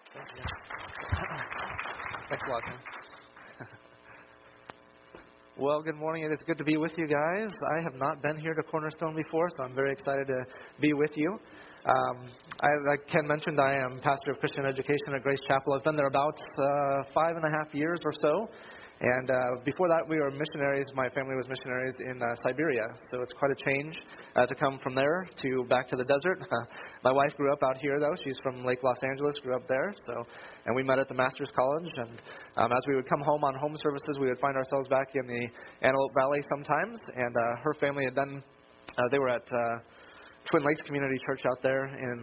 Thank you. Thanks a lot, Tim. Well, good morning. It is good to be with you guys. I have not been here to Cornerstone before, so I'm very excited to be with you. Like Ken mentioned, I am pastor of Christian education at Grace Chapel. I've been there about 5.5 years or so. And before that, we were missionaries. My family was missionaries in Siberia. So it's quite a change to come from there to back to the desert. My wife grew up out here, though. She's from Lake Los Angeles, grew up there. And we met at the Master's College. And as we would come home on home services, we would find ourselves back in the Antelope Valley sometimes. And her family had done, they were at Twin Lakes Community Church out there in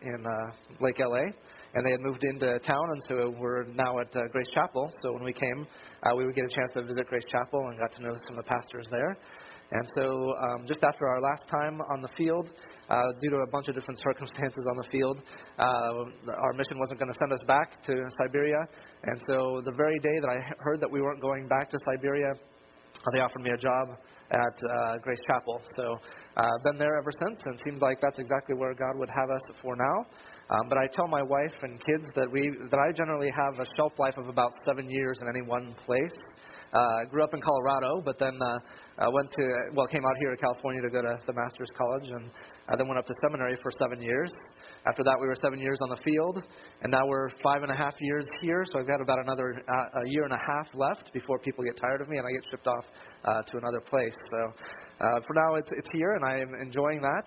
Lake LA. And they had moved into town, and so we're now at Grace Chapel. So when we came, we would get a chance to visit Grace Chapel and got to know some of the pastors there. And so just after our last time on the field, due to a bunch of different circumstances on the field, our mission wasn't going to send us back to Siberia. And so the very day that I heard that we weren't going back to Siberia, they offered me a job at Grace Chapel. So I've been there ever since, and it seemed like that's exactly where God would have us for now. But I tell my wife and kids that I generally have a shelf life of about 7 years in any one place. I grew up in Colorado, but then came out here to California to go to the Master's College, and then went up to seminary for 7 years. After that, we were 7 years on the field, and now we're 5.5 years here, so I've got about another a year and a half left before people get tired of me and I get shipped off to another place. So for now, it's here, and I am enjoying that.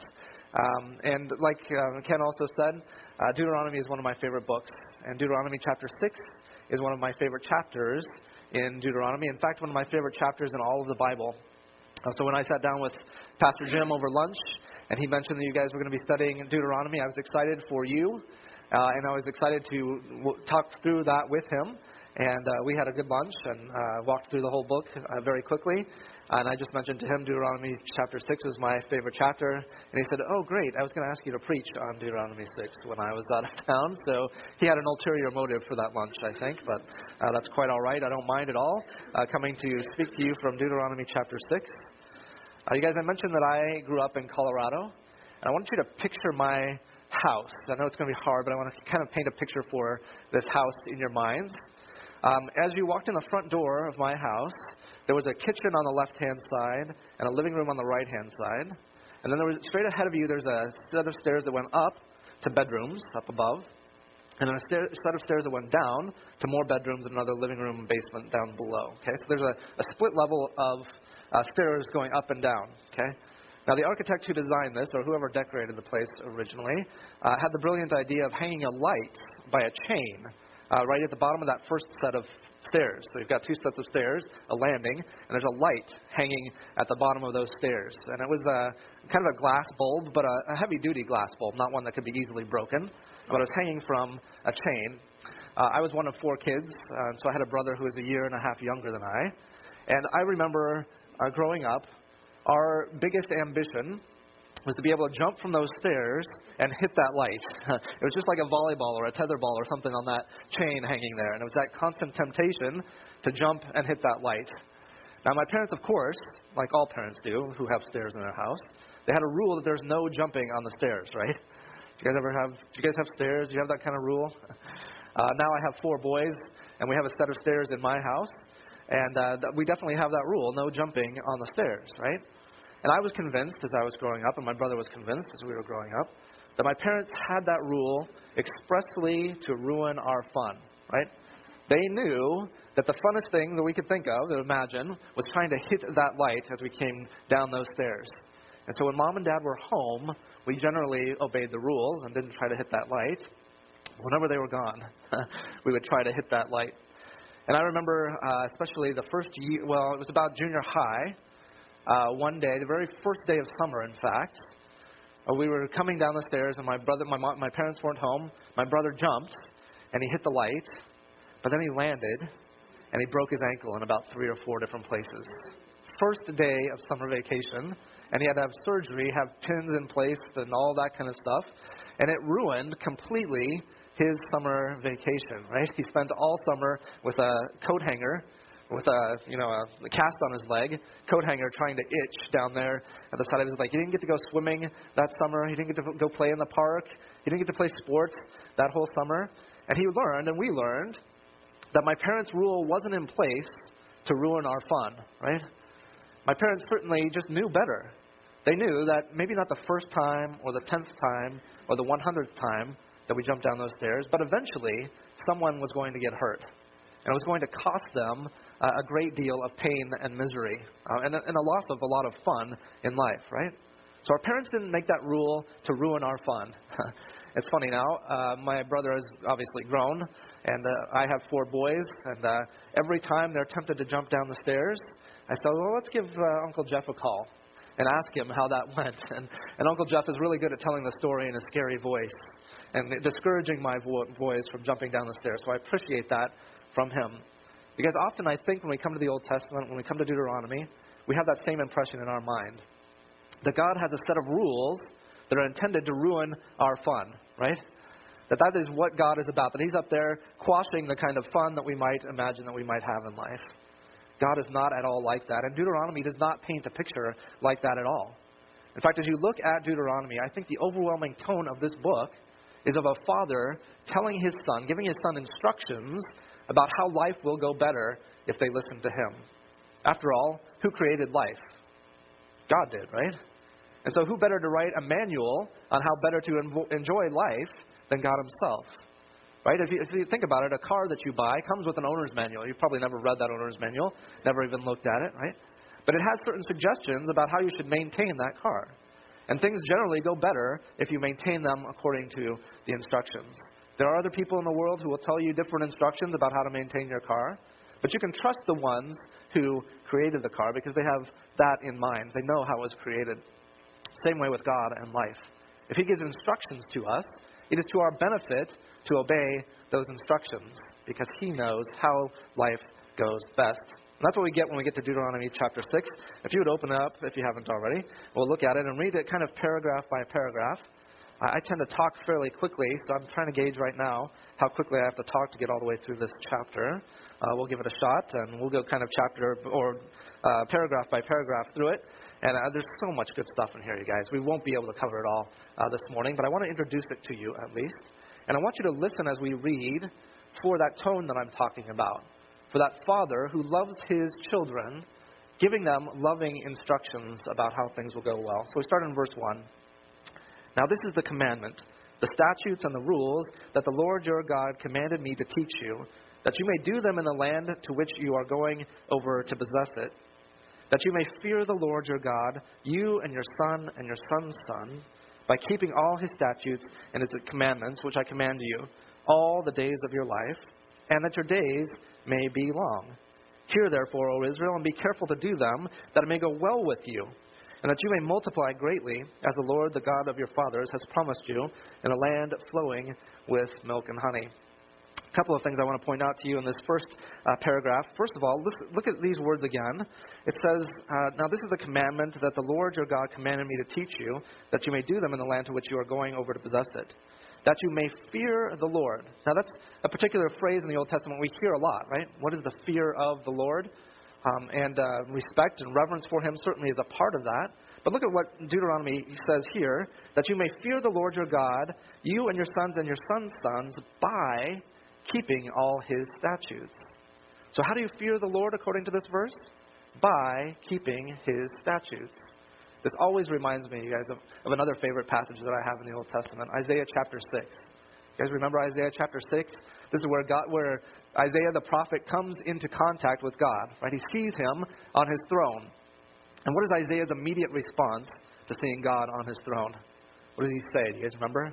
And like Ken also said, Deuteronomy is one of my favorite books. And Deuteronomy chapter 6 is one of my favorite chapters in Deuteronomy. In fact, one of my favorite chapters in all of the Bible. So when I sat down with Pastor Jim over lunch, and he mentioned that you guys were going to be studying Deuteronomy, I was excited for you. And I was excited to talk through that with him. And we had a good lunch and walked through the whole book very quickly. And I just mentioned to him Deuteronomy chapter 6 was my favorite chapter. And he said, oh, great, I was going to ask you to preach on Deuteronomy 6 when I was out of town. So he had an ulterior motive for that lunch, I think. But that's quite all right. I don't mind at all coming to speak to you from Deuteronomy chapter 6. You guys, I mentioned that I grew up in Colorado. And I want you to picture my house. I know it's going to be hard, but I want to kind of paint a picture for this house in your minds. As you walked in the front door of my house, there was a kitchen on the left-hand side and a living room on the right-hand side. And then there was, straight ahead of you, there's a set of stairs that went up to bedrooms up above. And then a set of stairs that went down to more bedrooms and another living room and basement down below. Okay, so there's a split level of stairs going up and down. Okay. Now, the architect who designed this, or whoever decorated the place originally, had the brilliant idea of hanging a light by a chain right at the bottom of that first set of stairs. So you've got two sets of stairs, a landing, and there's a light hanging at the bottom of those stairs. And it was kind of a glass bulb, but a heavy-duty glass bulb, not one that could be easily broken, but it was hanging from a chain. I was one of 4 kids, so I had a brother who was a year and a half younger than I. And I remember growing up, our biggest ambition was to be able to jump from those stairs and hit that light. It was just like a volleyball or a tetherball or something on that chain hanging there. And it was that constant temptation to jump and hit that light. Now, my parents, of course, like all parents do who have stairs in their house, they had a rule that there's no jumping on the stairs, right? Do you guys have stairs? Do you have that kind of rule? Now I have 4 boys, and we have a set of stairs in my house. And we definitely have that rule, no jumping on the stairs, right? And I was convinced as I was growing up, and my brother was convinced as we were growing up, that my parents had that rule expressly to ruin our fun, right? They knew that the funnest thing that we could think of, or imagine, was trying to hit that light as we came down those stairs. And so when Mom and Dad were home, we generally obeyed the rules and didn't try to hit that light. Whenever they were gone, we would try to hit that light. And I remember especially the first year, it was about junior high, one day, the very first day of summer, in fact, we were coming down the stairs, and my parents weren't home. My brother jumped, and he hit the light, but then he landed, and he broke his ankle in about 3 or 4 different places. First day of summer vacation, and he had to have surgery, have pins in place, and all that kind of stuff, and it ruined completely his summer vacation, right? He spent all summer with a coat hanger with a cast on his leg, coat hanger trying to itch down there at the side of his leg. He didn't get to go swimming that summer. He didn't get to go play in the park. He didn't get to play sports that whole summer. And he learned, and we learned, that my parents' rule wasn't in place to ruin our fun, right? My parents certainly just knew better. They knew that maybe not the first time or the 10th time or the 100th time that we jumped down those stairs, but eventually someone was going to get hurt. And it was going to cost them a great deal of pain and misery and a loss of a lot of fun in life, right? So our parents didn't make that rule to ruin our fun. It's funny now, my brother has obviously grown, and I have 4 boys, and every time they're tempted to jump down the stairs, I thought, well, let's give Uncle Jeff a call and ask him how that went. And Uncle Jeff is really good at telling the story in a scary voice and discouraging my boys from jumping down the stairs. So I appreciate that from him. Because often I think when we come to the Old Testament, when we come to Deuteronomy, we have that same impression in our mind. That God has a set of rules that are intended to ruin our fun, right? That is what God is about. That He's up there quashing the kind of fun that we might imagine that we might have in life. God is not at all like that. And Deuteronomy does not paint a picture like that at all. In fact, as you look at Deuteronomy, I think the overwhelming tone of this book is of a father telling his son, giving his son instructions about how life will go better if they listen to him. After all, who created life? God did, right? And so who better to write a manual on how better to enjoy life than God himself? Right? If you think about it, a car that you buy comes with an owner's manual. You've probably never read that owner's manual, never even looked at it, right? But it has certain suggestions about how you should maintain that car. And things generally go better if you maintain them according to the instructions. There are other people in the world who will tell you different instructions about how to maintain your car, but you can trust the ones who created the car because they have that in mind. They know how it was created. Same way with God and life. If He gives instructions to us, it is to our benefit to obey those instructions because He knows how life goes best. And that's what we get when we get to Deuteronomy chapter 6. If you would open it up, if you haven't already, we'll look at it and read it kind of paragraph by paragraph. I tend to talk fairly quickly, so I'm trying to gauge right now how quickly I have to talk to get all the way through this chapter. We'll give it a shot, and we'll go kind of chapter or paragraph by paragraph through it. And there's so much good stuff in here, you guys. We won't be able to cover it all this morning, but I want to introduce it to you at least. And I want you to listen as we read for that tone that I'm talking about, for that father who loves his children, giving them loving instructions about how things will go well. So we start in verse 1. Now this is the commandment, the statutes and the rules that the Lord your God commanded me to teach you, that you may do them in the land to which you are going over to possess it, that you may fear the Lord your God, you and your son and your son's son, by keeping all his statutes and his commandments, which I command you, all the days of your life, and that your days may be long. Hear therefore, O Israel, and be careful to do them, that it may go well with you, and that you may multiply greatly, as the Lord, the God of your fathers, has promised you, in a land flowing with milk and honey. A couple of things I want to point out to you in this first paragraph. First of all, look at these words again. It says, now this is the commandment that the Lord your God commanded me to teach you, that you may do them in the land to which you are going over to possess it. That you may fear the Lord. Now that's a particular phrase in the Old Testament we hear a lot, right? What is the fear of the Lord? And respect and reverence for Him certainly is a part of that. But look at what Deuteronomy says here, that you may fear the Lord your God, you and your sons and your sons' sons, by keeping all His statutes. So how do you fear the Lord according to this verse? By keeping His statutes. This always reminds me, you guys, of another favorite passage that I have in the Old Testament, Isaiah chapter 6. You guys remember Isaiah chapter 6? This is where Isaiah the prophet comes into contact with God, right? He sees Him on His throne. And what is Isaiah's immediate response to seeing God on His throne? What does he say? Do you guys remember?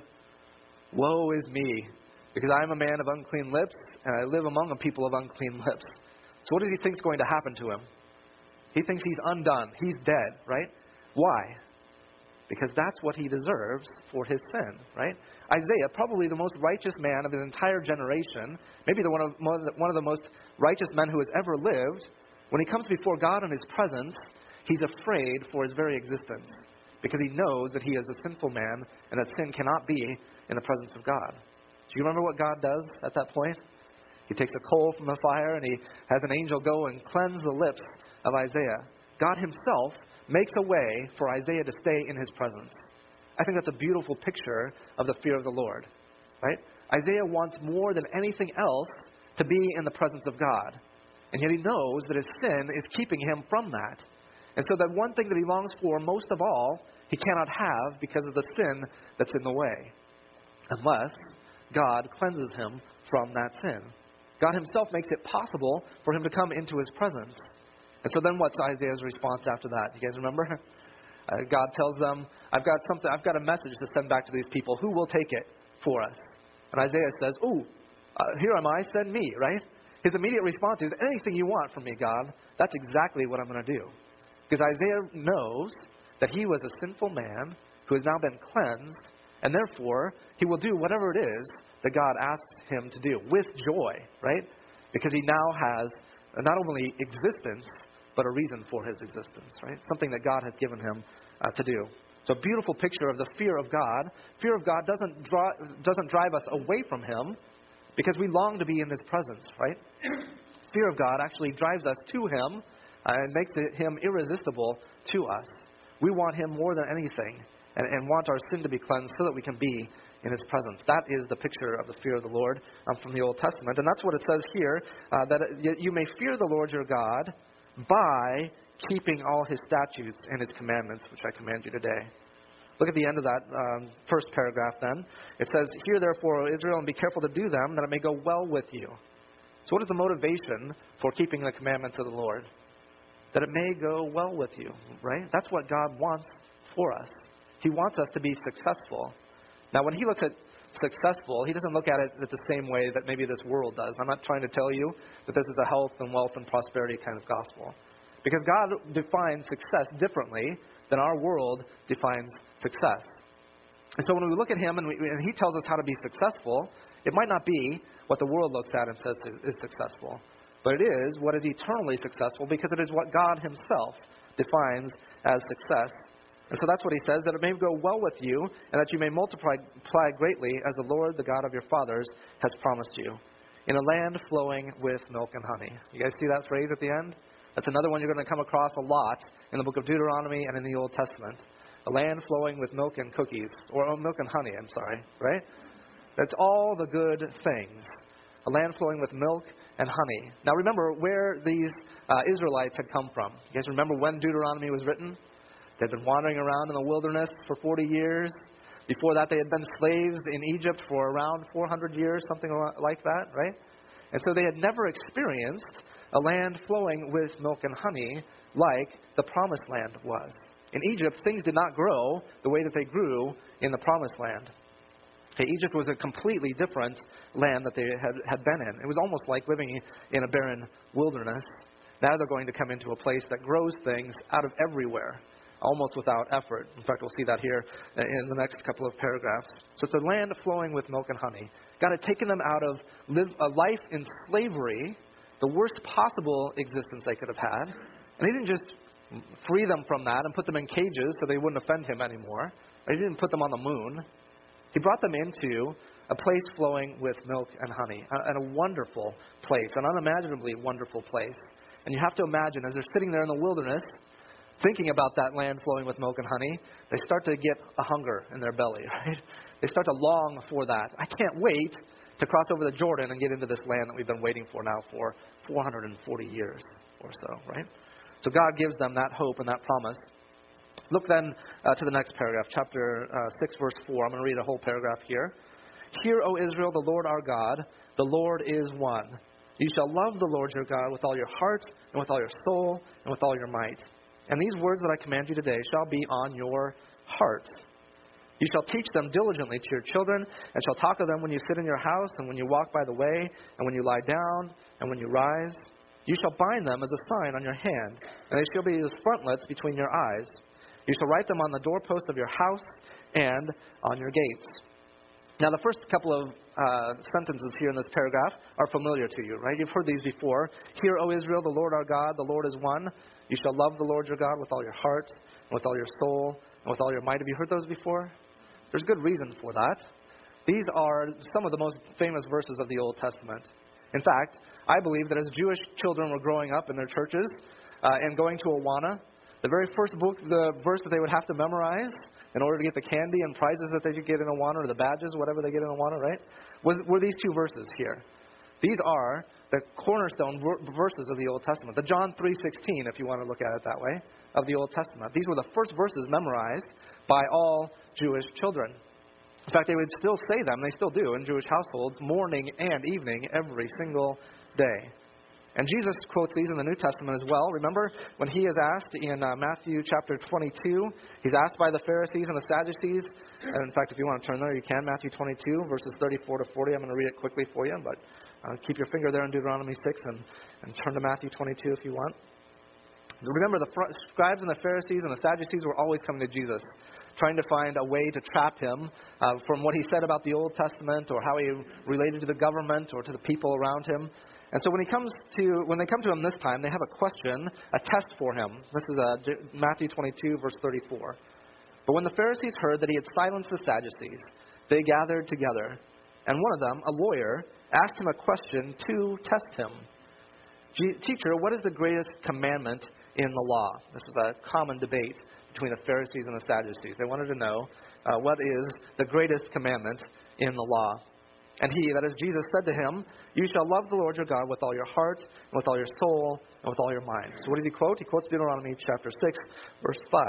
Woe is me, because I am a man of unclean lips, and I live among a people of unclean lips. So what does he think is going to happen to him? He thinks he's undone. He's dead, right? Why? Because that's what he deserves for his sin, right? Isaiah, probably the most righteous man of his entire generation, maybe one of the most righteous men who has ever lived, when he comes before God in His presence, he's afraid for his very existence because he knows that he is a sinful man and that sin cannot be in the presence of God. Do you remember what God does at that point? He takes a coal from the fire and He has an angel go and cleanse the lips of Isaiah. God Himself makes a way for Isaiah to stay in His presence. I think that's a beautiful picture of the fear of the Lord, right? Isaiah wants more than anything else to be in the presence of God. And yet he knows that his sin is keeping him from that. And so that one thing that he longs for most of all, he cannot have because of the sin that's in the way. Unless God cleanses him from that sin. God himself makes it possible for him to come into his presence. And so then what's Isaiah's response after that? You guys remember? God tells them, I've got a message to send back to these people. Who will take it for us? And Isaiah says, here am I, send me, right? His immediate response is, anything you want from me, God, that's exactly what I'm going to do. Because Isaiah knows that he was a sinful man who has now been cleansed, and therefore he will do whatever it is that God asks him to do with joy, right? Because he now has not only existence, but a reason for his existence, right? Something that God has given him to do. So a beautiful picture of the fear of God. Fear of God doesn't drive us away from him because we long to be in his presence, right? Fear of God actually drives us to him and makes him irresistible to us. We want him more than anything and want our sin to be cleansed so that we can be in his presence. That is the picture of the fear of the Lord from the Old Testament. And that's what it says here, that you may fear the Lord your God by keeping all his statutes and his commandments, which I command you today. Look at the end of that first paragraph then. It says, hear therefore, O Israel, and be careful to do them, that it may go well with you. So what is the motivation for keeping the commandments of the Lord? That it may go well with you, right? That's what God wants for us. He wants us to be successful. Now, when he looks at successful, he doesn't look at it the same way that maybe this world does. I'm not trying to tell you that this is a health and wealth and prosperity kind of gospel. Because God defines success differently than our world defines success. And so when we look at him and he tells us how to be successful, it might not be what the world looks at and says is successful. But it is what is eternally successful because it is what God himself defines as success. And so that's what he says, that it may go well with you and that you may multiply greatly as the Lord, the God of your fathers, has promised you, in a land flowing with milk and honey. You guys see that phrase at the end? That's another one you're going to come across a lot in the book of Deuteronomy and in the Old Testament. A land flowing with milk and cookies, or milk and honey, right? That's all the good things. A land flowing with milk and honey. Now remember where these Israelites had come from. You guys remember when Deuteronomy was written? They'd been wandering around in the wilderness for 40 years. Before that, they had been slaves in Egypt for around 400 years, something like that, right? And so they had never experienced a land flowing with milk and honey like the promised land was. In Egypt, things did not grow the way that they grew in the promised land. Okay, Egypt was a completely different land that they had been in. It was almost like living in a barren wilderness. Now they're going to come into a place that grows things out of everywhere, almost without effort. In fact, we'll see that here in the next couple of paragraphs. So it's a land flowing with milk and honey. God had taken them out of a life in slavery, the worst possible existence they could have had. And he didn't just free them from that and put them in cages so they wouldn't offend him anymore. He didn't put them on the moon. He brought them into a place flowing with milk and honey, and a wonderful place, an unimaginably wonderful place. And you have to imagine, as they're sitting there in the wilderness, thinking about that land flowing with milk and honey, they start to get a hunger in their belly, right? They start to long for that. I can't wait to cross over the Jordan and get into this land that we've been waiting for now for 440 years or so, right? So God gives them that hope and that promise. Look then to the next paragraph, chapter 6, verse 4. I'm going to read a whole paragraph here. Hear, O Israel, the Lord our God, the Lord is one. You shall love the Lord your God with all your heart and with all your soul and with all your might. And these words that I command you today shall be on your heart. You shall teach them diligently to your children, and shall talk of them when you sit in your house, and when you walk by the way, and when you lie down, and when you rise. You shall bind them as a sign on your hand, and they shall be as frontlets between your eyes. You shall write them on the doorpost of your house and on your gates. Now, the first couple of sentences here in this paragraph are familiar to you, right? You've heard these before. Hear, O Israel, the Lord our God, the Lord is one. You shall love the Lord your God with all your heart, and with all your soul, and with all your might. Have you heard those before? There's good reason for that. These are some of the most famous verses of the Old Testament. In fact, I believe that as Jewish children were growing up in their churches and going to Awana, the very first book, the verse that they would have to memorize in order to get the candy and prizes that they get in Awana, or the badges, whatever they get in Awana, right? Were these two verses here. These are the cornerstone verses of the Old Testament. The John 3:16, if you want to look at it that way, of the Old Testament. These were the first verses memorized by all Jewish children. In fact, they would still say them, they still do, in Jewish households, morning and evening, every single day. And Jesus quotes these in the New Testament as well. Remember when he is asked in Matthew chapter 22, he's asked by the Pharisees and the Sadducees. And in fact, if you want to turn there, you can. Matthew 22, verses 34 to 40. I'm going to read it quickly for you, but keep your finger there in Deuteronomy 6 and turn to Matthew 22 if you want. Remember, the scribes and the Pharisees and the Sadducees were always coming to Jesus, trying to find a way to trap him from what he said about the Old Testament, or how he related to the government or to the people around him. And so when they come to him this time, they have a question, a test for him. This is Matthew 22, verse 34. But when the Pharisees heard that he had silenced the Sadducees, they gathered together, and one of them, a lawyer, asked him a question to test him. Teacher, what is the greatest commandment in the law? This was a common debate between the Pharisees and the Sadducees. They wanted to know what is the greatest commandment in the law. And he, that is Jesus, said to him, you shall love the Lord your God with all your heart, and with all your soul, and with all your mind. So what does he quote? He quotes Deuteronomy chapter 6, verse 5.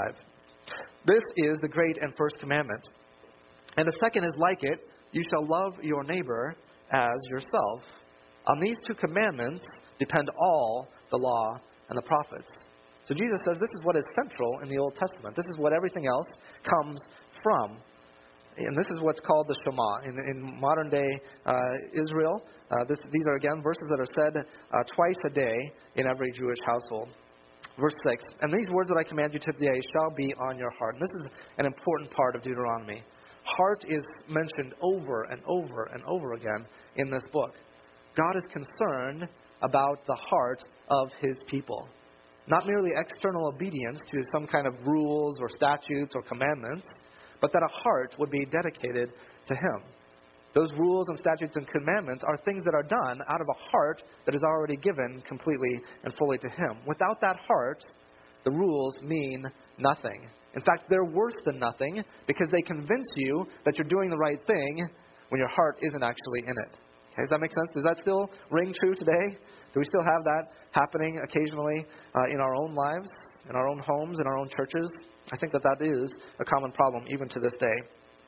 This is the great and first commandment. And the second is like it, you shall love your neighbor as yourself. On these two commandments depend all the law and the prophets. So Jesus says this is what is central in the Old Testament. This is what everything else comes from. And this is what's called the Shema. In modern-day Israel, these are, again, verses that are said twice a day in every Jewish household. Verse 6, and these words that I command you today shall be on your heart. And this is an important part of Deuteronomy. Heart is mentioned over and over and over again in this book. God is concerned about the heart of his people. Not merely external obedience to some kind of rules or statutes or commandments, but that a heart would be dedicated to him. Those rules and statutes and commandments are things that are done out of a heart that is already given completely and fully to him. Without that heart, the rules mean nothing. In fact, they're worse than nothing because they convince you that you're doing the right thing when your heart isn't actually in it. Okay, does that make sense? Does that still ring true today? Do we still have that happening occasionally in our own lives, in our own homes, in our own churches? I think that is a common problem even to this day.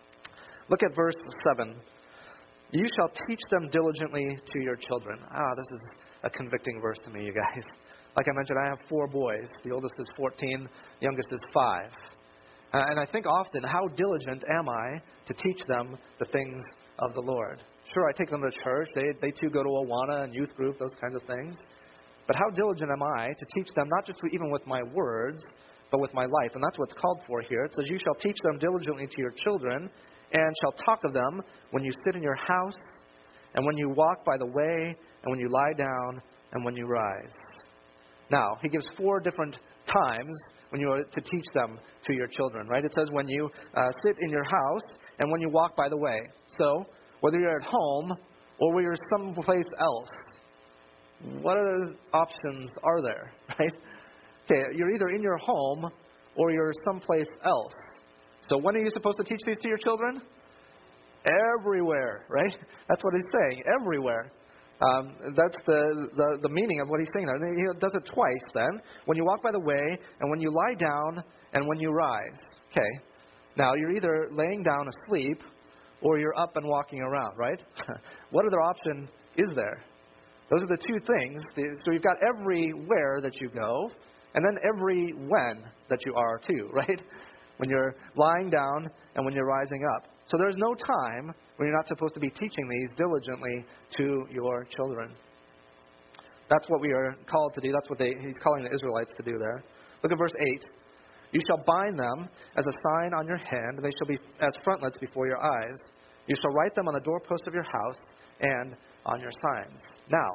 Look at verse 7. You shall teach them diligently to your children. This is a convicting verse to me, you guys. Like I mentioned, I have 4 boys. The oldest is 14, the youngest is 5. And I think often, how diligent am I to teach them the things of the Lord? Sure, I take them to church. They too go to Awana and youth group, those kinds of things. But how diligent am I to teach them, not just even with my words, but with my life? And that's what's called for here. It says, you shall teach them diligently to your children, and shall talk of them when you sit in your house, and when you walk by the way, and when you lie down, and when you rise. Now, he gives 4 different times when you are to teach them to your children, right? It says when you sit in your house, and when you walk by the way. So, whether you're at home, or whether you're someplace else, what other options are there, right? Okay, you're either in your home, or you're someplace else. So when are you supposed to teach these to your children? Everywhere, right? That's what he's saying, everywhere. That's the meaning of what he's saying there. He does it twice then. When you walk by the way, and when you lie down, and when you rise. Okay. Now, you're either laying down asleep, or you're up and walking around, right? What other option is there? Those are the 2 things. So you've got everywhere that you go, and then every when that you are too, right? When you're lying down and when you're rising up. So there's no time when you're not supposed to be teaching these diligently to your children. That's what we are called to do. That's what he's calling the Israelites to do there. Look at verse 8. You shall bind them as a sign on your hand, and they shall be as frontlets before your eyes. You shall write them on the doorpost of your house and on your signs. Now,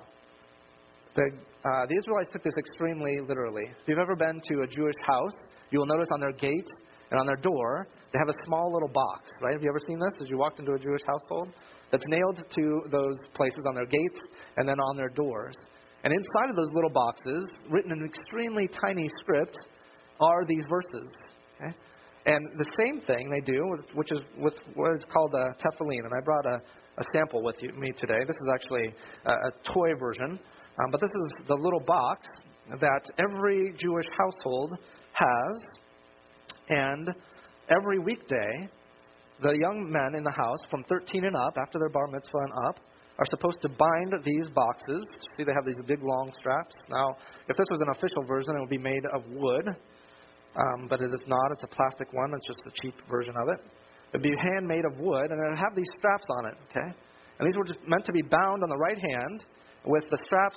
the Israelites took this extremely literally. If you've ever been to a Jewish house, you will notice on their gate and on their door, they have a small little box, right? Have you ever seen this as you walked into a Jewish household? That's nailed to those places on their gates and then on their doors. And inside of those little boxes, written in extremely tiny script, are these verses. Okay? And the same thing they do, which is with what is called a tefillin. And I brought a sample with me today. This is actually a toy version. But this is the little box that every Jewish household has. And every weekday, the young men in the house from 13 and up, after their bar mitzvah and up, are supposed to bind these boxes. See, they have these big, long straps. Now, if this was an official version, it would be made of wood. But it is not. It's a plastic one. It's just a cheap version of it. It would be handmade of wood, and it would have these straps on it, okay? And these were just meant to be bound on the right hand with the straps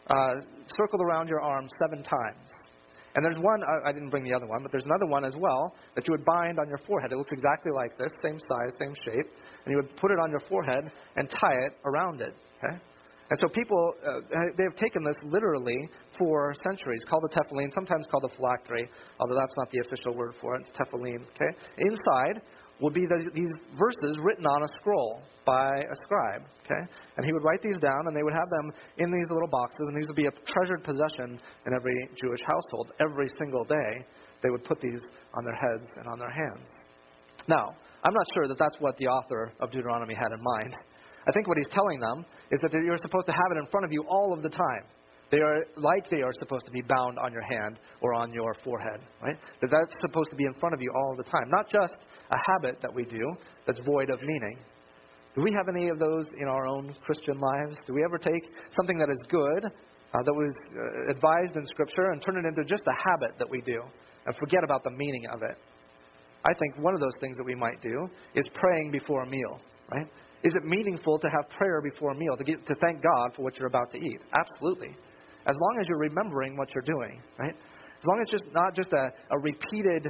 circled around your arm 7 times. And there's one, I didn't bring the other one, but there's another one as well that you would bind on your forehead. It looks exactly like this, same size, same shape. And you would put it on your forehead and tie it around it, okay? And so people, they have taken this literally for centuries, called the tefillin, sometimes called the phylactery, although that's not the official word for it. It's tefillin, okay? Inside would be these verses written on a scroll by a scribe, okay? And he would write these down, and they would have them in these little boxes, and these would be a treasured possession in every Jewish household. Every single day, they would put these on their heads and on their hands. Now, I'm not sure that that's what the author of Deuteronomy had in mind. I think what he's telling them is that you're supposed to have it in front of you all of the time. They are supposed to be bound on your hand or on your forehead, right? That's supposed to be in front of you all the time. Not just a habit that we do that's void of meaning. Do we have any of those in our own Christian lives? Do we ever take something that is good, that was advised in Scripture, and turn it into just a habit that we do and forget about the meaning of it? I think one of those things that we might do is praying before a meal, right? Is it meaningful to have prayer before a meal, to thank God for what you're about to eat? Absolutely. As long as you're remembering what you're doing, right? As long as it's not just a repeated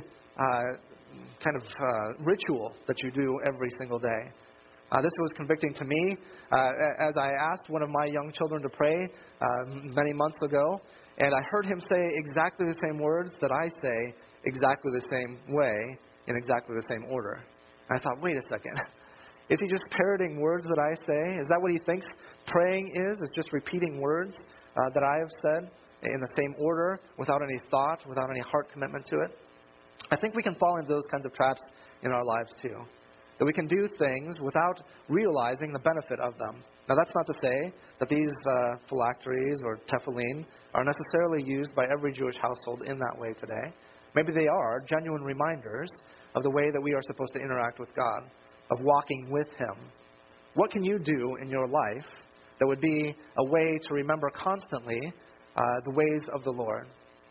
kind of ritual that you do every single day. This was convicting to me as I asked one of my young children to pray many months ago, and I heard him say exactly the same words that I say exactly the same way in exactly the same order. And I thought, wait a second. Is he just parroting words that I say? Is that what he thinks praying is just repeating words that I have said in the same order, without any thought, without any heart commitment to it? I think we can fall into those kinds of traps in our lives too. That we can do things without realizing the benefit of them. Now, that's not to say that these phylacteries or tefillin are necessarily used by every Jewish household in that way today. Maybe they are genuine reminders of the way that we are supposed to interact with God, of walking with Him. What can you do in your life that would be a way to remember constantly the ways of the Lord?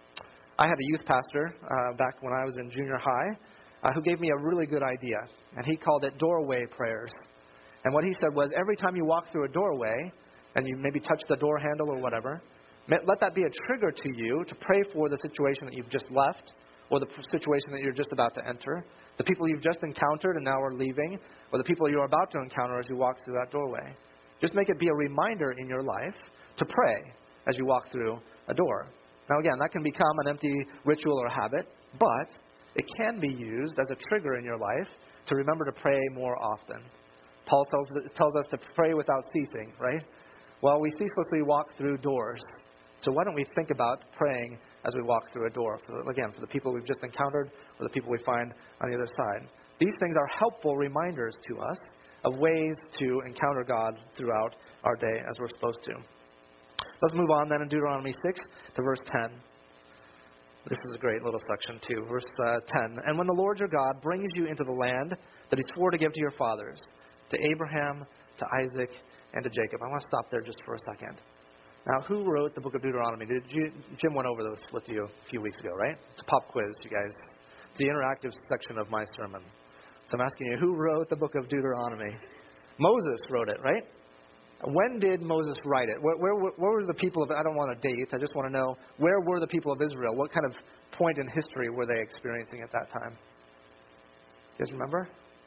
I had a youth pastor back when I was in junior high who gave me a really good idea, and he called it doorway prayers. And what he said was, every time you walk through a doorway, and you maybe touch the door handle or whatever, let that be a trigger to you to pray for the situation that you've just left, or the situation that you're just about to enter, the people you've just encountered and now are leaving, or the people you're about to encounter as you walk through that doorway. Just make it be a reminder in your life to pray as you walk through a door. Now again, that can become an empty ritual or habit, but it can be used as a trigger in your life to remember to pray more often. Paul tells us to pray without ceasing, right? Well, we ceaselessly walk through doors. So why don't we think about praying as we walk through a door, for the people we've just encountered or the people we find on the other side. These things are helpful reminders to us of ways to encounter God throughout our day as we're supposed to. Let's move on then in Deuteronomy 6 to verse 10. This is a great little section too. Verse 10. And when the Lord your God brings you into the land that He swore to give to your fathers, to Abraham, to Isaac, and to Jacob. I want to stop there just for a second. Now, who wrote the book of Deuteronomy? Jim went over this with you a few weeks ago, right? It's a pop quiz, you guys. It's the interactive section of my sermon. So I'm asking you, who wrote the book of Deuteronomy? Moses wrote it, right? When did Moses write it? Where were the people of, I don't want to date, I just want to know, where were the people of Israel? What kind of point in history were they experiencing at that time? You guys remember?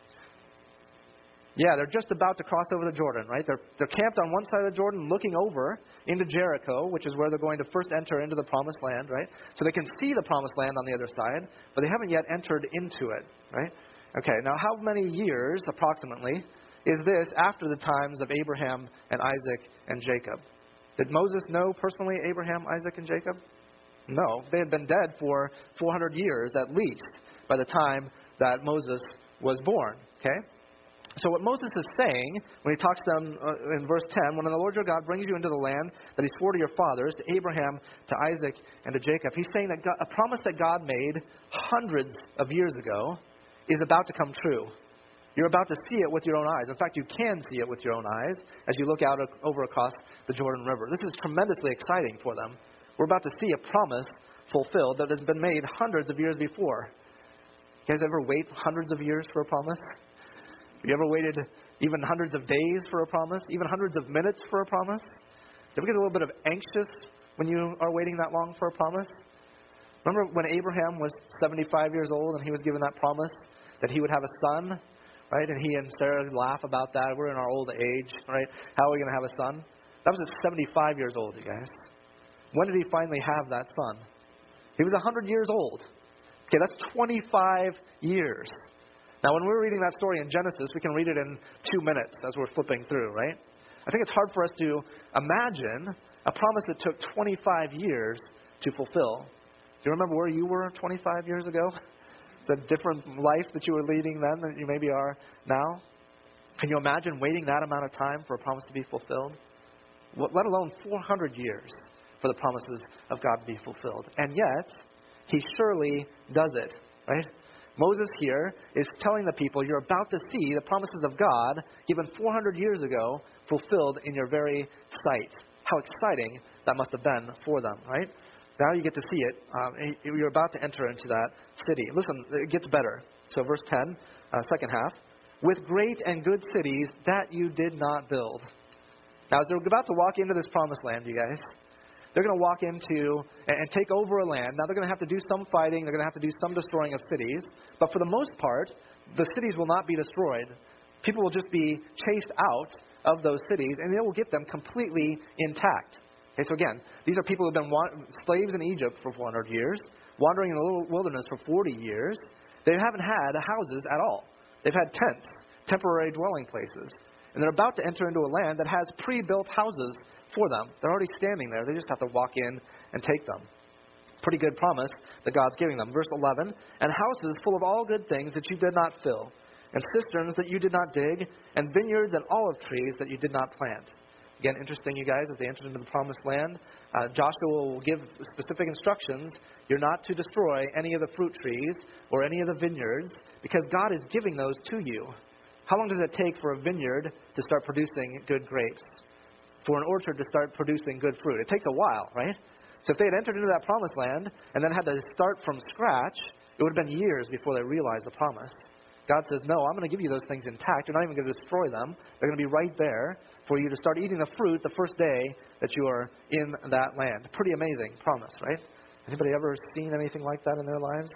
Yeah, they're just about to cross over the Jordan, right? They're camped on one side of the Jordan looking over into Jericho, which is where they're going to first enter into the promised land, right? So they can see the promised land on the other side, but they haven't yet entered into it, right? Okay, now how many years, approximately, is this after the times of Abraham and Isaac and Jacob? Did Moses know personally Abraham, Isaac, and Jacob? No. They had been dead for 400 years at least by the time that Moses was born. Okay? So what Moses is saying when he talks to them in verse 10, when the Lord your God brings you into the land that he swore to your fathers, to Abraham, to Isaac, and to Jacob, he's saying that a promise that God made hundreds of years ago is about to come true. You're about to see it with your own eyes. In fact, you can see it with your own eyes as you look out over across the Jordan River. This is tremendously exciting for them. We're about to see a promise fulfilled that has been made hundreds of years before. You guys ever wait hundreds of years for a promise? Have you ever waited even hundreds of days for a promise? Even hundreds of minutes for a promise? Do you ever get a little bit of anxious when you are waiting that long for a promise? Remember when Abraham was 75 years old and he was given that promise that he would have a son, right? And he and Sarah laugh about that. We're in our old age, right? How are we going to have a son? That was at 75 years old, you guys. When did he finally have that son? He was 100 years old. Okay, that's 25 years. Now, when we're reading that story in Genesis, we can read it in 2 minutes as we're flipping through, right? I think it's hard for us to imagine a promise that took 25 years to fulfill. Do you remember where you were 25 years ago? It's a different life that you were leading then than you maybe are now. Can you imagine waiting that amount of time for a promise to be fulfilled? Let alone 400 years for the promises of God to be fulfilled. And yet, he surely does it, right? Moses here is telling the people, you're about to see the promises of God given 400 years ago fulfilled in your very sight. How exciting that must have been for them, right? Now you get to see it. You're about to enter into that city. Listen, it gets better. So verse 10, second half. With great and good cities that you did not build. Now as they're about to walk into this promised land, you guys, they're going to walk into and take over a land. Now, they're going to have to do some fighting. They're going to have to do some destroying of cities. But for the most part, the cities will not be destroyed. People will just be chased out of those cities, and they will get them completely intact. Okay, so again, these are people who have been slaves in Egypt for 400 years, wandering in the little wilderness for 40 years. They haven't had houses at all. They've had tents, temporary dwelling places. And they're about to enter into a land that has pre-built houses for them. They're already standing there. They just have to walk in and take them. Pretty good promise that God's giving them. Verse 11, and houses full of all good things that you did not fill, and cisterns that you did not dig, and vineyards and olive trees that you did not plant. Again, interesting, you guys, as they enter into the promised land, Joshua will give specific instructions. You're not to destroy any of the fruit trees or any of the vineyards because God is giving those to you. How long does it take for a vineyard to start producing good grapes? For an orchard to start producing good fruit? It takes a while, right? So if they had entered into that promised land and then had to start from scratch, it would have been years before they realized the promise. God says, no, I'm going to give you those things intact. You're not even going to destroy them. They're going to be right there for you to start eating the fruit the first day that you are in that land. Pretty amazing promise, right? Anybody ever seen anything like that in their lives?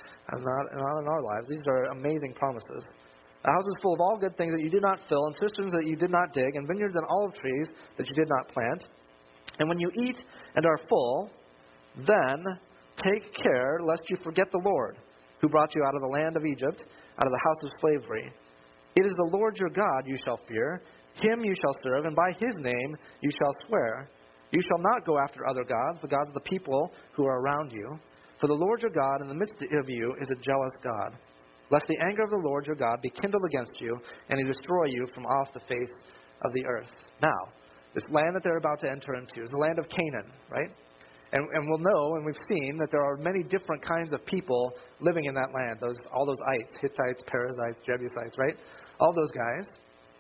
Not in our lives. These are amazing promises. A house is full of all good things that you did not fill, and cisterns that you did not dig, and vineyards and olive trees that you did not plant. And when you eat and are full, then take care lest you forget the Lord, who brought you out of the land of Egypt, out of the house of slavery. It is the Lord your God you shall fear. Him you shall serve, and by his name you shall swear. You shall not go after other gods, the gods of the people who are around you. For the Lord your God in the midst of you is a jealous God. Lest the anger of the Lord your God be kindled against you, and he destroy you from off the face of the earth. Now, this land that they're about to enter into is the land of Canaan, right? And we'll know, and we've seen, that there are many different kinds of people living in that land. All those ites, Hittites, Perizzites, Jebusites, right? All those guys.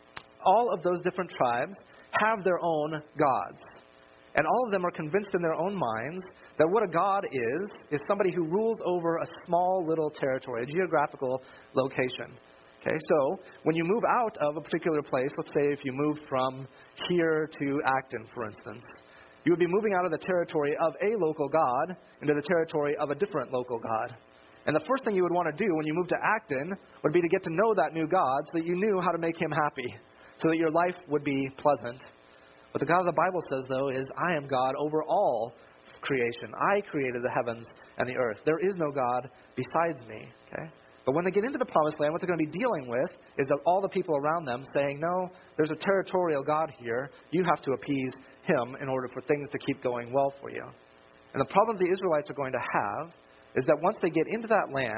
All of those different tribes have their own gods. And all of them are convinced in their own minds that what a god is somebody who rules over a small little territory, a geographical location. Okay, so when you move out of a particular place, let's say if you moved from here to Acton, for instance, you would be moving out of the territory of a local god into the territory of a different local god. And the first thing you would want to do when you moved to Acton would be to get to know that new god so that you knew how to make him happy, so that your life would be pleasant. What the God of the Bible says, though, is, I am God over all creation. I created the heavens and the earth. There is no God besides me. Okay? But when they get into the promised land, what they're going to be dealing with is that all the people around them saying, no, there's a territorial God here. You have to appease him in order for things to keep going well for you. And the problem the Israelites are going to have is that once they get into that land,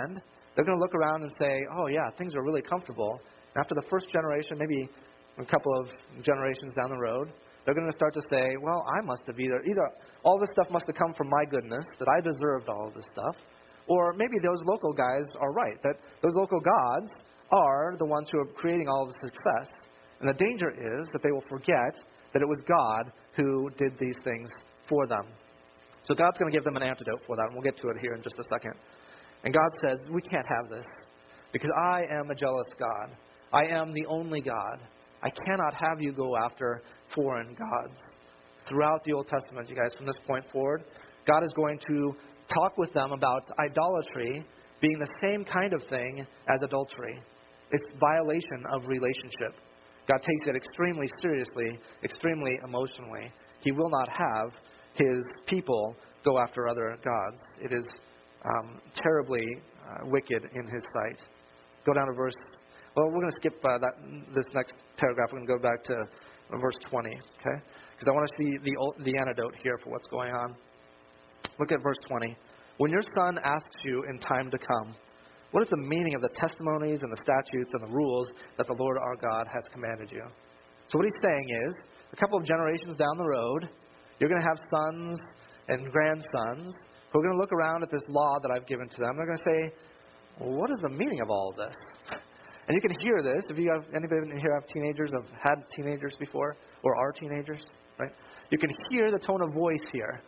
They're going to look around and say, oh yeah, things are really comfortable. And after the first generation, maybe a couple of generations down the road, they're going to start to say, well, I must have either all this stuff must have come from my goodness, that I deserved all of this stuff, or maybe those local guys are right, that those local gods are the ones who are creating all of the success. And the danger is that they will forget that it was God who did these things for them. So God's going to give them an antidote for that, and we'll get to it here in just a second. And God says, we can't have this, because I am a jealous God. I am the only God. I cannot have you go after foreign gods. Throughout the Old Testament, you guys, from this point forward, God is going to talk with them about idolatry being the same kind of thing as adultery. It's violation of relationship. God takes it extremely seriously, extremely emotionally. He will not have His people go after other gods. It is terribly wicked in His sight. Go down to we're going to skip this next paragraph. We're going to go back to verse 20, okay? Because I want to see the antidote here for what's going on. Look at verse 20. When your son asks you in time to come, what is the meaning of the testimonies and the statutes and the rules that the Lord our God has commanded you? So what he's saying is, a couple of generations down the road, you're going to have sons and grandsons who are going to look around at this law that I've given to them. They're going to say, well, what is the meaning of all of this? And you can hear this. If you have anybody here have teenagers, have had teenagers before, or are teenagers, right? You can hear the tone of voice here.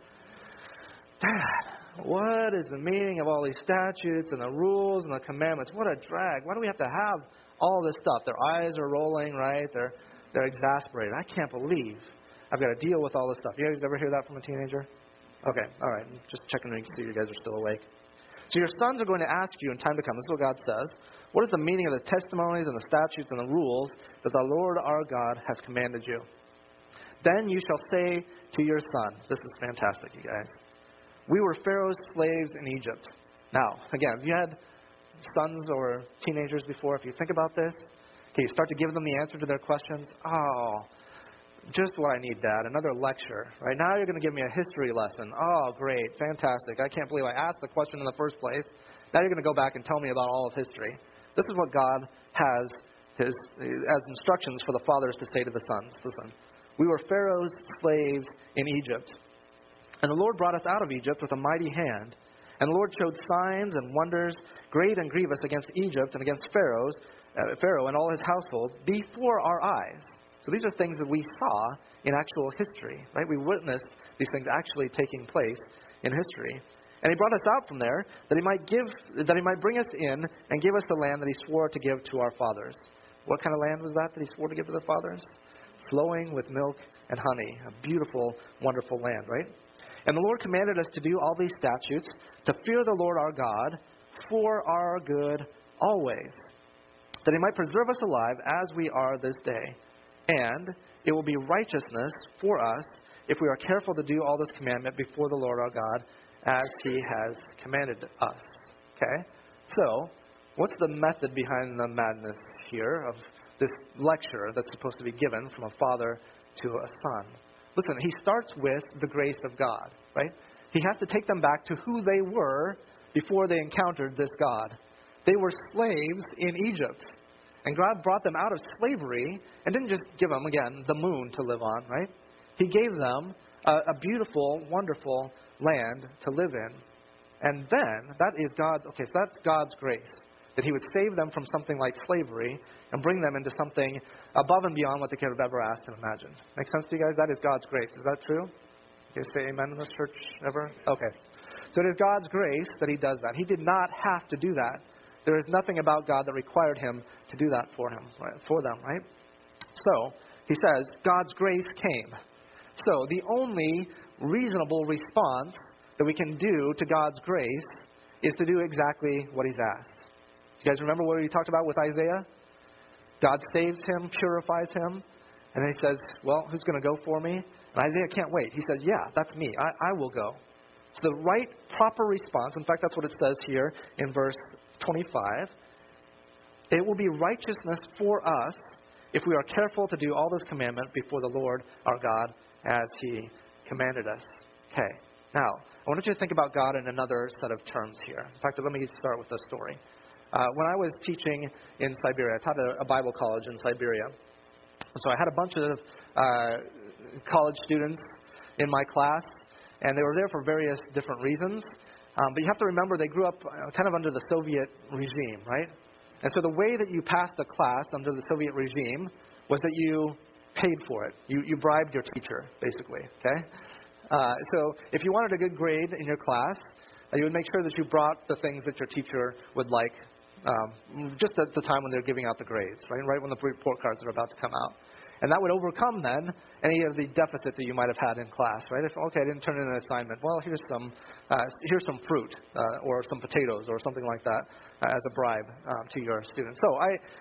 Dad, what is the meaning of all these statutes and the rules and the commandments? What a drag. Why do we have to have all this stuff? Their eyes are rolling, right? They're exasperated. I can't believe I've got to deal with all this stuff. You guys ever hear that from a teenager? Okay, all right. Just checking to see you guys are still awake. So your sons are going to ask you in time to come. This is what God says. What is the meaning of the testimonies and the statutes and the rules that the Lord our God has commanded you? Then you shall say to your son, this is fantastic, you guys. We were Pharaoh's slaves in Egypt. Now, again, if you had sons or teenagers before, if you think about this, okay, you start to give them the answer to their questions. Oh, just what I need, Dad, another lecture. Right now you're going to give me a history lesson. Oh, great, fantastic. I can't believe I asked the question in the first place. Now you're going to go back and tell me about all of history. This is what God has as instructions for the fathers to say to the sons. Listen, we were Pharaoh's slaves in Egypt. And the Lord brought us out of Egypt with a mighty hand. And the Lord showed signs and wonders, great and grievous, against Egypt and against Pharaoh and all his household before our eyes. So these are things that we saw in actual history, right? We witnessed these things actually taking place in history. And he brought us out from there that he might bring us in and give us the land that he swore to give to our fathers. What kind of land was that he swore to give to their fathers? Flowing with milk and honey. A beautiful, wonderful land, right? And the Lord commanded us to do all these statutes, to fear the Lord our God for our good always, that he might preserve us alive as we are this day. And it will be righteousness for us if we are careful to do all this commandment before the Lord our God as he has commanded us. Okay? So, what's the method behind the madness here of this lecture that's supposed to be given from a father to a son? Listen, he starts with the grace of God, right? He has to take them back to who they were before they encountered this God. They were slaves in Egypt. And God brought them out of slavery and didn't just give them, again, the moon to live on, right? He gave them a beautiful, wonderful land to live in. And then, that's God's grace. That he would save them from something like slavery and bring them into something above and beyond what they could have ever asked and imagined. Make sense to you guys? That is God's grace. Is that true? You guys say amen in this church ever? Okay. So it is God's grace that he does that. He did not have to do that. There is nothing about God that required him to do that for them, right? So, he says, God's grace came. So, the only reasonable response that we can do to God's grace is to do exactly what he's asked. You guys remember what he talked about with Isaiah? God saves him, purifies him, and then he says, well, who's going to go for me? And Isaiah can't wait. He says, yeah, that's me. I will go. So the right, proper response, in fact, that's what it says here in verse 25. It will be righteousness for us if we are careful to do all this commandment before the Lord our God as he commanded us. Okay, now, I want you to think about God in another set of terms here. In fact, let me start with this story. When I was teaching in Siberia, I taught at a Bible college in Siberia. And so I had a bunch of college students in my class, and they were there for various different reasons. But you have to remember they grew up kind of under the Soviet regime, right? And so the way that you passed a class under the Soviet regime was that you paid for it. You bribed your teacher, basically, okay? So if you wanted a good grade in your class, you would make sure that you brought the things that your teacher would like just at the time when they're giving out the grades, right when the report cards are about to come out. And that would overcome then any of the deficit that you might have had in class, right? If, okay, I didn't turn in an assignment. Well, here's some fruit or some potatoes or something like that as a bribe to your students. So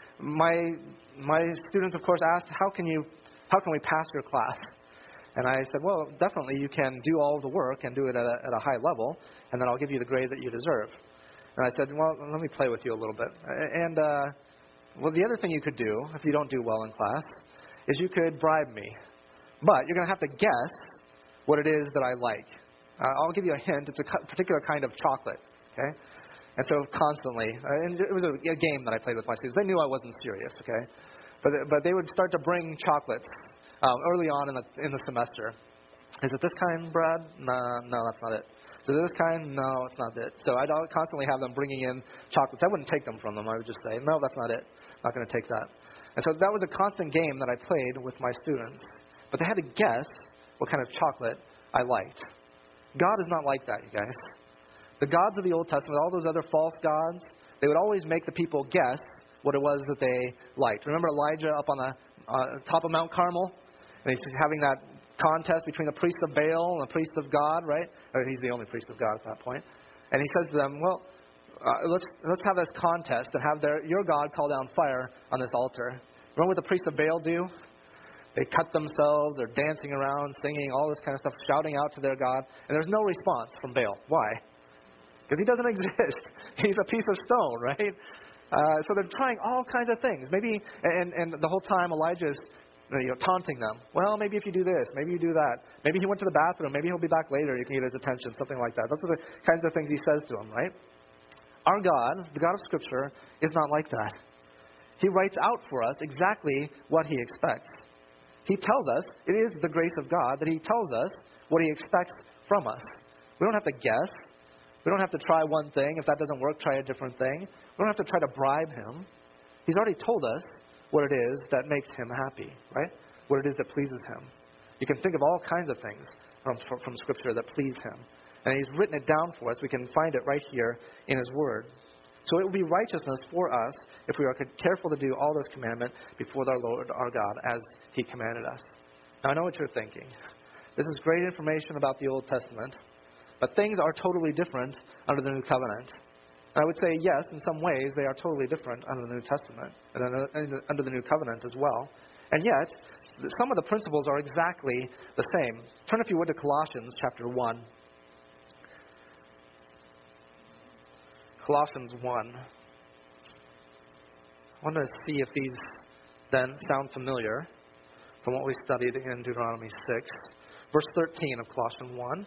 my students, of course, asked, how can we pass your class? And I said, well, definitely you can do all the work and do it at a high level, and then I'll give you the grade that you deserve. And I said, well, let me play with you a little bit. And well, the other thing you could do if you don't do well in class is you could bribe me. But you're going to have to guess what it is that I like. I'll give you a hint. It's a particular kind of chocolate, okay? And so constantly, and it was a game that I played with my students. They knew I wasn't serious, okay? But they would start to bring chocolates early on in the semester. Is it this kind, Brad? No, that's not it. Is it this kind? No, it's not it. So I'd constantly have them bringing in chocolates. I wouldn't take them from them. I would just say, no, that's not it. Not going to take that. And so that was a constant game that I played with my students. But they had to guess what kind of chocolate I liked. God is not like that, you guys. The gods of the Old Testament, all those other false gods, they would always make the people guess what it was that they liked. Remember Elijah up on the top of Mount Carmel? And he's having that contest between the priest of Baal and the priest of God, right? Or he's the only priest of God at that point. And he says to them, well, let's have this contest and have your God call down fire on this altar. Remember what the priests of Baal do? They cut themselves, they're dancing around, singing, all this kind of stuff, shouting out to their God. And there's no response from Baal. Why? Because he doesn't exist. He's a piece of stone, right? So they're trying all kinds of things. Maybe, and the whole time Elijah's taunting them. Well, maybe if you do this, maybe you do that. Maybe he went to the bathroom. Maybe he'll be back later. You can get his attention, something like that. Those are the kinds of things he says to them, right? Our God, the God of Scripture, is not like that. He writes out for us exactly what He expects. He tells us, it is the grace of God that He tells us what He expects from us. We don't have to guess. We don't have to try one thing. If that doesn't work, try a different thing. We don't have to try to bribe Him. He's already told us what it is that makes Him happy, right? What it is that pleases Him. You can think of all kinds of things from Scripture that please Him. And He's written it down for us. We can find it right here in His Word. So it will be righteousness for us if we are careful to do all this commandment before our Lord our God as He commanded us. Now I know what you're thinking. This is great information about the Old Testament, but things are totally different under the New Covenant. And I would say, yes, in some ways they are totally different under the New Testament and under the New Covenant as well. And yet, some of the principles are exactly the same. Turn, if you would, to Colossians chapter 1. Colossians 1. I want to see if these then sound familiar from what we studied in Deuteronomy 6. Verse 13 of Colossians 1.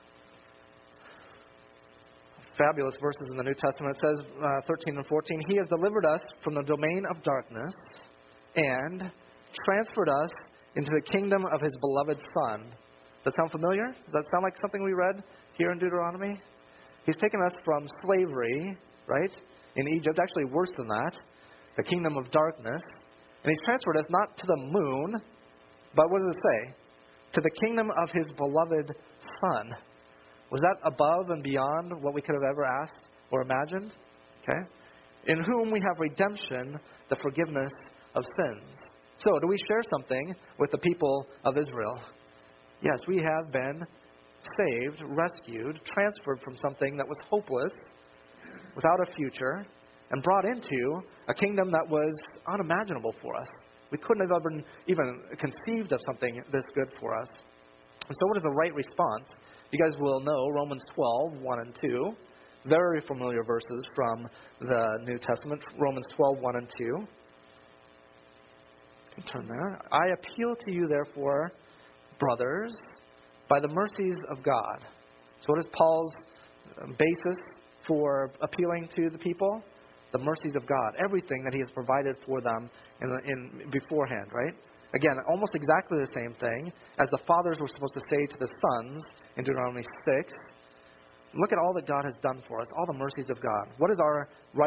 Fabulous verses in the New Testament. It says, 13 and 14, He has delivered us from the domain of darkness and transferred us into the kingdom of His beloved Son. Does that sound familiar? Does that sound like something we read here in Deuteronomy? He's taken us from slavery, right, in Egypt, actually worse than that, the kingdom of darkness. And He's transferred us not to the moon, but what does it say? To the kingdom of His beloved Son. Was that above and beyond what we could have ever asked or imagined? Okay. In whom we have redemption, the forgiveness of sins. So, do we share something with the people of Israel? Yes, we have been saved, rescued, transferred from something that was hopeless, without a future, and brought into a kingdom that was unimaginable for us. We couldn't have ever even conceived of something this good for us. And so what is the right response? You guys will know Romans 12, 1 and 2. Very familiar verses from the New Testament. Romans 12, 1 and 2. You can turn there. I appeal to you, therefore, brothers, by the mercies of God. So what is Paul's basis for appealing to the people? the mercies of God, everything that He has provided for them in beforehand, right? Again, almost exactly the same thing as the fathers were supposed to say to the sons in Deuteronomy 6. Look at all that God has done for us, all the mercies of God. What is our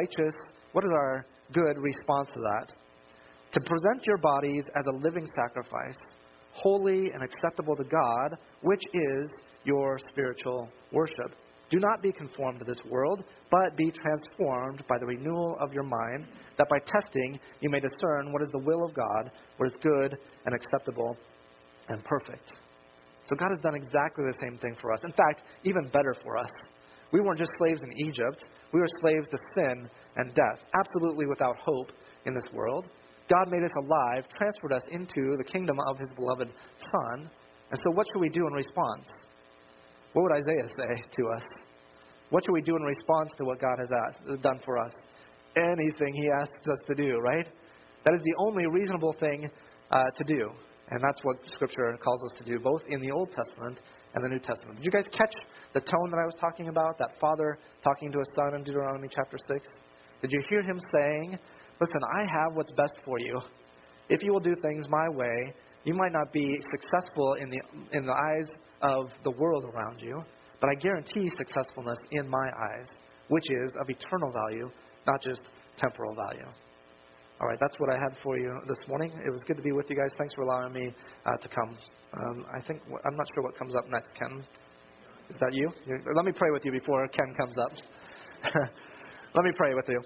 good response to that? To present your bodies as a living sacrifice, holy and acceptable to God, which is your spiritual worship. Do not be conformed to this world, but be transformed by the renewal of your mind, that by testing you may discern what is the will of God, what is good and acceptable and perfect. So God has done exactly the same thing for us. In fact, even better for us. We weren't just slaves in Egypt. We were slaves to sin and death, absolutely without hope in this world. God made us alive, transferred us into the kingdom of His beloved Son. And so what should we do in response? What would Isaiah say to us? What should we do in response to what God has done for us? Anything He asks us to do, right? That is the only reasonable thing to do. And that's what Scripture calls us to do, both in the Old Testament and the New Testament. Did you guys catch the tone that I was talking about? That father talking to his son in Deuteronomy chapter 6? Did you hear him saying, listen, I have what's best for you. If you will do things my way, you might not be successful in the eyes of the world around you, but I guarantee successfulness in my eyes, which is of eternal value, not just temporal value. All right, that's what I had for you this morning. It was good to be with you guys. Thanks for allowing me to come. I'm not sure what comes up next, Ken. Is that you? Let me pray with you before Ken comes up. Let me pray with you.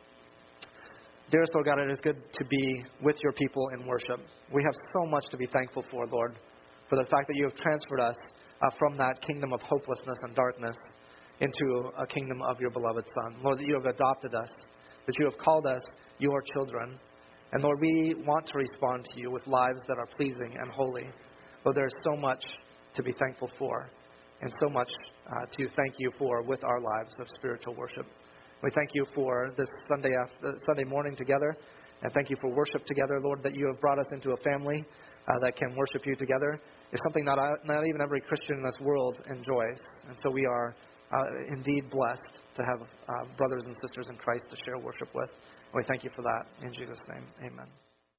Dearest Lord God, it is good to be with your people in worship. We have so much to be thankful for, Lord, for the fact that you have transferred us from that kingdom of hopelessness and darkness into a kingdom of your beloved Son. Lord, that you have adopted us, that you have called us your children. And Lord, we want to respond to you with lives that are pleasing and holy. Lord, there is so much to be thankful for and so much to thank you for with our lives of spiritual worship. We thank you for this Sunday morning together, and thank you for worship together, Lord, that you have brought us into a family that can worship you together. It's something not even every Christian in this world enjoys. And so we are indeed blessed to have brothers and sisters in Christ to share worship with. And we thank you for that. In Jesus' name, amen.